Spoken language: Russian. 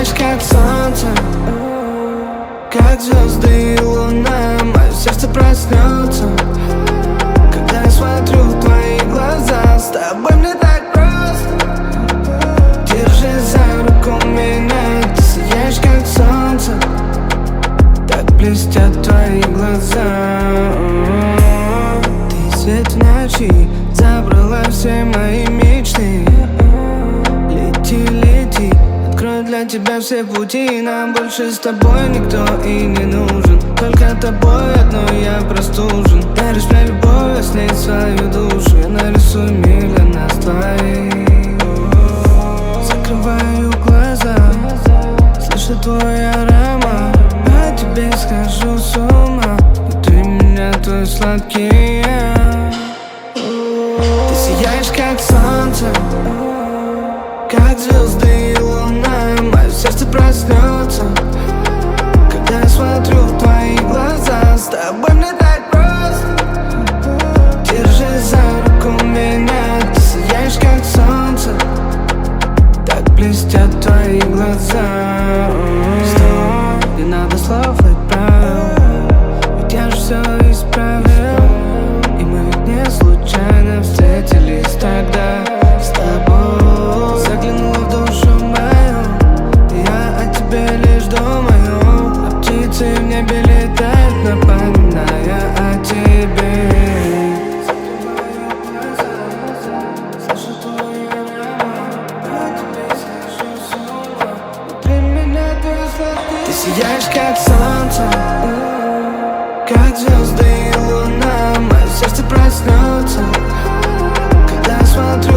сияешь, как солнце, как звезды и луна. Мое сердце проснется, когда я смотрю в твои глаза. С тобой мне так просто. Держи за руку меня. Ты сияешь, как солнце, так блестят твои глаза. Ты свет в ночи, забрала все мои мечты. Лети, лети, открою для тебя все пути. Нам больше с тобой никто и не нужен. Только тобой одной я простужен. Даришь мне любовь, а с ней свою душу. Я нарисую мир для нас двоих. Закрываю глаза, слышу твой аромат. По тебе схожу с ума. Внутри меня твой сладкий я. Ты сияешь, как солнце, как звезды и луна. Мое сердце проснется, когда я смотрю в твои глаза. С тобой мне так просто. Держи за руку меня. Ты сияешь, как солнце, так блестят твои глаза. С тобой не надо слов и правил, ведь я же все исправил. И мы ведь не случайно встретились тогда. С тобой заглянула в душу мою, и я о тебе лишь думаю. А птицы в небе летают, напоминая о тебе. Слышу твой аромат, по тебе схожу с ума. Внутри меня твой сладкий. Ты сияешь, как солнце, как звезды и луна. Мое сердце проснется, когда смотрю